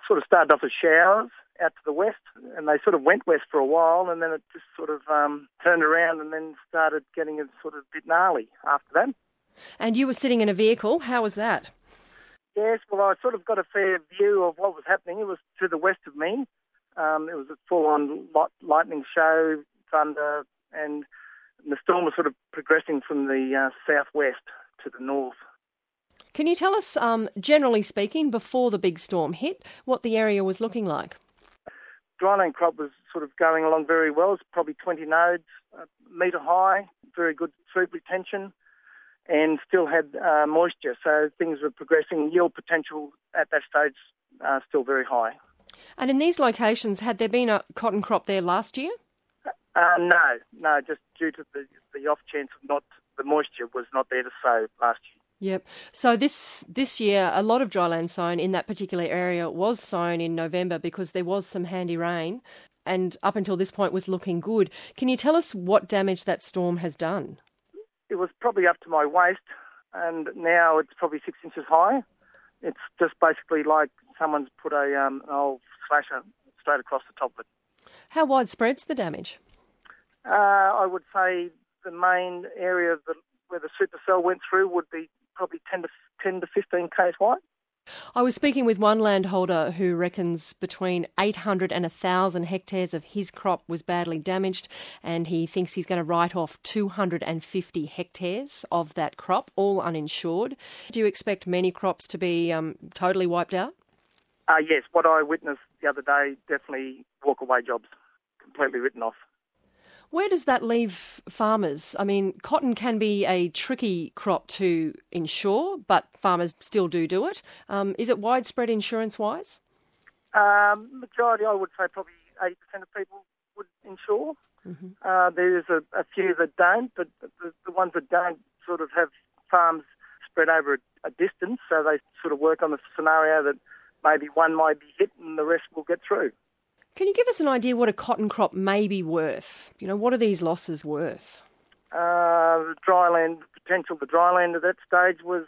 sort of started off as showers out to the west, and they sort of went west for a while, and then it just sort of turned around and then started getting a sort of bit gnarly after that. And you were sitting in a vehicle. How was that? Yes, well, I sort of got a fair view of what was happening. It was to the west of me. It was a full-on lightning show, thunder, and the storm was sort of progressing from the southwest to the north. Can you tell us, generally speaking, before the big storm hit, what the area was looking like? Dryland crop was sort of going along very well. It's probably 20 nodes, metre high, very good fruit retention, and still had moisture. So things were progressing. Yield potential at that stage still very high. And in these locations, had there been a cotton crop there last year? No, just due to the off chance of the moisture was not there to sow last year. Yep. So this year, a lot of dryland sown in that particular area was sown in November because there was some handy rain, and up until this point was looking good. Can you tell us what damage that storm has done? It was probably up to my waist, and now it's probably 6 inches high. It's just basically like someone's put an old slasher straight across the top of it. How widespread's the damage? I would say the main area where the supercell went through would be probably 10 to 15 k's wide. I was speaking with one landholder who reckons between 800 and 1,000 hectares of his crop was badly damaged, and he thinks he's going to write off 250 hectares of that crop, all uninsured. Do you expect many crops to be totally wiped out? Yes, what I witnessed the other day, definitely walk-away jobs, completely written off. Where does that leave farmers? I mean, cotton can be a tricky crop to insure, but farmers still do it. Is it widespread insurance-wise? Majority, I would say probably 80% of people would insure. Mm-hmm. There's a few that don't, but the ones that don't sort of have farms spread over a distance, so they sort of work on the scenario that maybe one might be hit and the rest will get through. Can you give us an idea what a cotton crop may be worth? You know, what are these losses worth? The dryland potential, the dryland at that stage was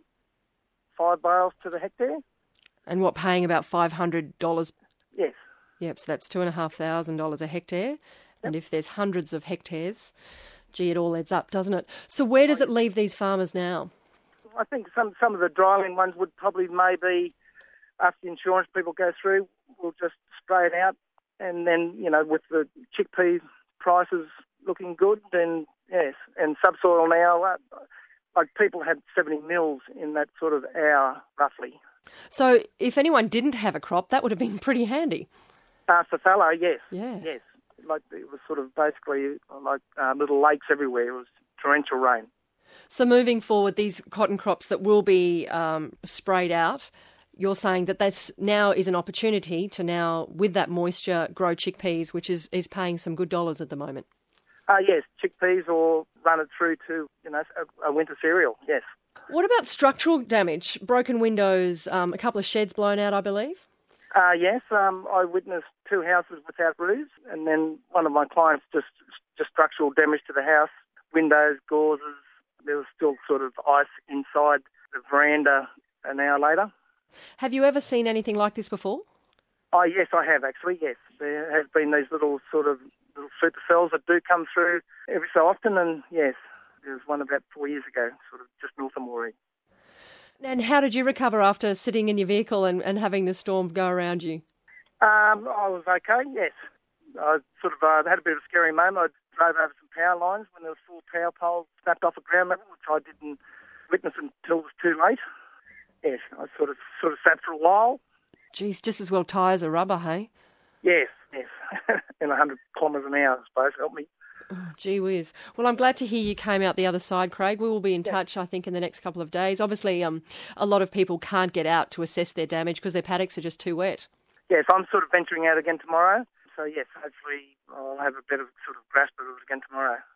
5 bales to the hectare. And what, paying about $500? Yes. Yep, so that's $2,500 a hectare. Yep. And if there's hundreds of hectares, gee, it all adds up, doesn't it? So where does it leave these farmers now? I think some of the dryland ones would probably maybe, after the insurance people go through, we'll just spray it out. And then, you know, with the chickpea prices looking good, then yes. And subsoil now, like people had 70 mils in that sort of hour, roughly. So if anyone didn't have a crop, that would have been pretty handy. For fallow, yes. Yeah. Yes. Like it was sort of basically like little lakes everywhere. It was torrential rain. So moving forward, these cotton crops that will be sprayed out, you're saying that now is an opportunity to now, with that moisture, grow chickpeas, which is paying some good dollars at the moment. Yes, chickpeas, or run it through to a winter cereal. Yes. What about structural damage? Broken windows, a couple of sheds blown out, I believe. Yes, I witnessed 2 houses without roofs, and then one of my clients just structural damage to the house, windows, gauzes. There was still sort of ice inside the veranda an hour later. Have you ever seen anything like this before? Oh, yes, I have actually, yes. There have been these little supercells that do come through every so often, and yes, there was one about 4 years ago, sort of just north of Moree. And how did you recover after sitting in your vehicle and having the storm go around you? I was okay, yes. I sort of had a bit of a scary moment. I drove over some power lines when there were 4 power poles snapped off a ground level, which I didn't witness until it was too late. Yes, I sort of sat for a while. Geez, just as well tyres are rubber, hey? Yes. And 100 kilometres an hour, I suppose, helped me. Oh, gee whiz. Well, I'm glad to hear you came out the other side, Craig. We will be in touch, I think, in the next couple of days. Obviously, a lot of people can't get out to assess their damage because their paddocks are just too wet. Yes, I'm sort of venturing out again tomorrow. So, yes, hopefully I'll have a better sort of grasp of it again tomorrow.